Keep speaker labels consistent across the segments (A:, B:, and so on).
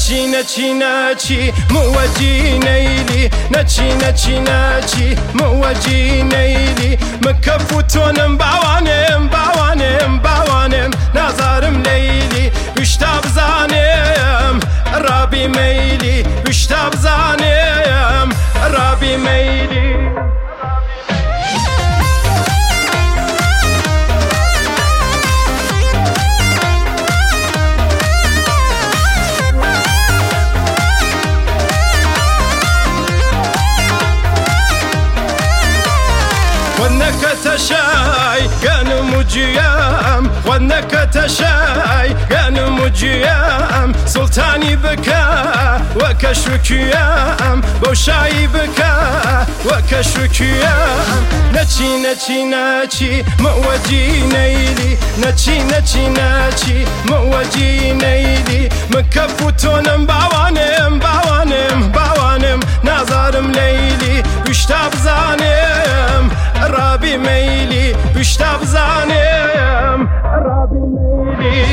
A: نچی نچی نچی موجی نیلی نچی نچی نچی موجی نیلی مكفو تونم باوانم باوانم باوانم نازارم ليلي وشتاب زانم رابي ميلي وشتاب زانم رابي ميلي ونك تشاي كان مجيام ونك تشاي كان مجيام سلطاني بكا وكشكيام بوشاي بكا وكشكيام نچي نچي نچي موجي نيلي نچي نچي نچي موجي نيلي مكفو تونم باوانم باوانم باوانم نازارم ليلي وشتاب زانم رابي ميلي بشتاب زانم رابي ميلي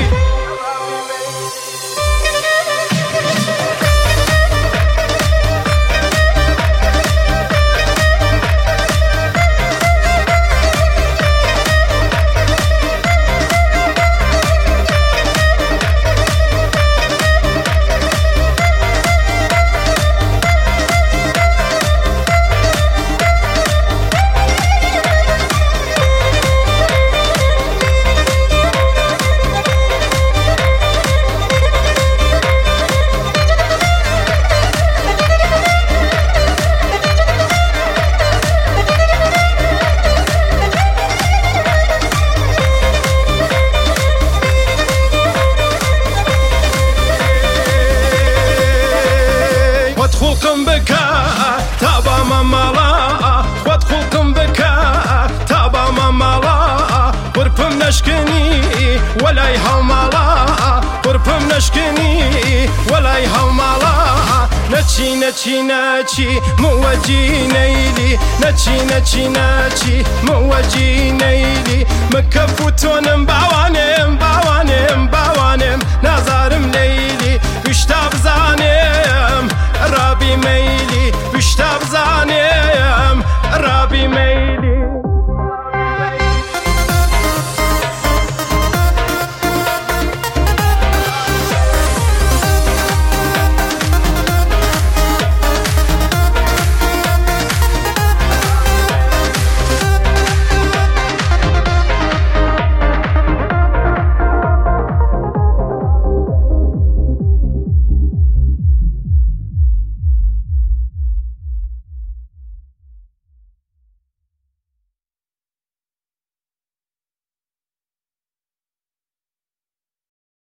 A: خلقم بكا تابا ممالا خود خلقم بكا تابا ممالا قربم نشكني ولا يهمالا قربم نشكني ولا يهمالا نچي نچي نچي موجي نيلي نچي نچي نچي موجي نيلي مكفو تونم باوانم باوانم باوانم نازارم ليلي وشتاب زانم رابي ميلي وشتاب زانم